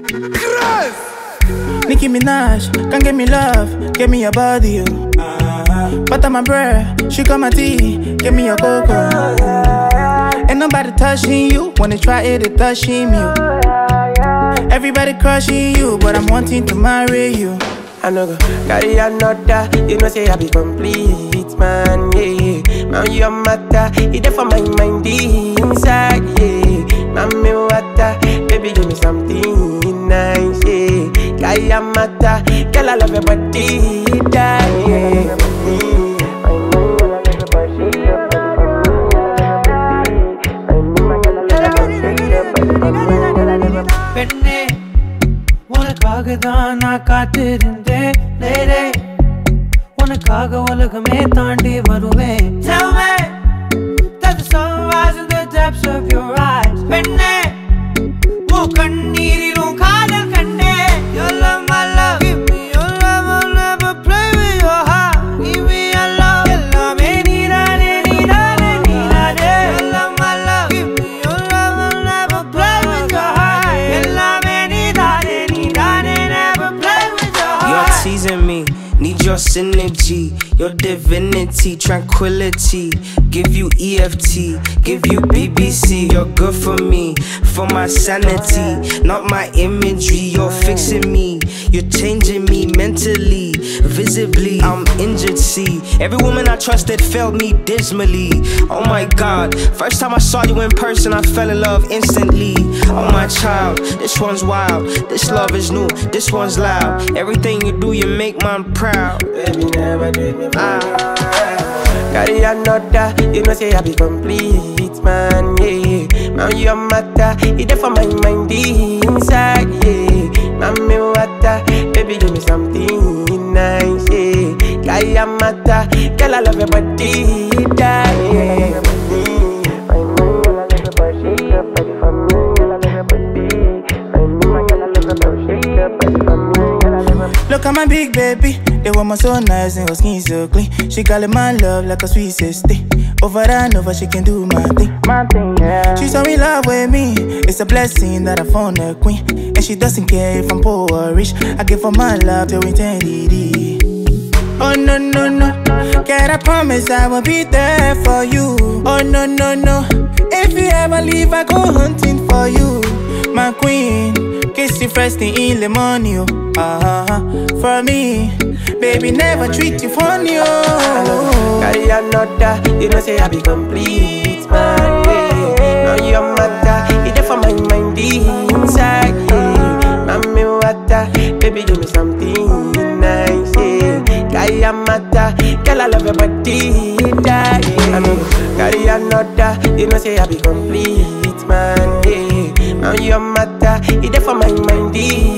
Nicki Minaj, can't give me love, give me your body, you. Butter my bread, she got my tea, give me your cocoa. Ain't nobody touching you, wanna try it, they touching you. Everybody crushing you, but I'm wanting to marry you. I know go carry another, you know say I be complete, man, yeah. Man, your matter, it there for my mind inside, yeah. Mami water, baby give me something nice, yeah. Kaya mata, girl I love your body, yeah. Penny, உனக்காகதான் நான் காத்திருந்தேன் லேரே உனக்காக உலகமே தாண்டி வருவேன். Tell me that the sunrise in the depths of your eyes. பெண்ணே உன் கண்ணீரிலும் காதல் கண்டேன். Your love my love, give me your love, I'll never play with your heart. Give me your love, எல்லாமே நீதானே நீதானே நீதானே. Your love my love, give me your love, I'll never play with your heart. எல்லாமே நீதானே நீதானே, never play with your heart. You're teasing me, need your synergy, your divinity, tranquility. Give you EFT, give you BBC. You're good for me, for my sanity, not my imagery. You're fixing me, you're changing me mentally, visibly. I'm injured, see. Every woman I trusted failed me dismally. Oh my God, first time I saw you in person, I fell in love instantly. Oh my child, this one's wild. This love is new, this one's loud. Everything you do, you make mine proud. Baby, never did me carry another, you know say I be complete, man, yeah. Man, your matter, it there for my mind inside, yeah. Mami water, baby give me something nice, yeah. Kaya mata, girl I love your body, yeah. Look at my big baby, the woman so nice and her skin so clean. She calling my love like a sweet sister. Over and over, she can do my thing. Yeah. She's so in love with me. It's a blessing that I found a queen, and she doesn't care if I'm poor or rich. I give her my love till eternity. Oh no no no, can I promise I will be there for you? Oh no no no, if you ever leave, I go hunting for you, my queen. Kiss you first thing in the morning, for me, baby, never treat you funny, oh. Carry another, you know say I be complete, man, yeah. Now your matter, it there for my mind inside, yeah. Mami water, baby give me something nice, yeah. Kaya mata, girl I love your body, yeah. I know carry another, you know say I be complete, man, yeah. Now your matter, it there for my mind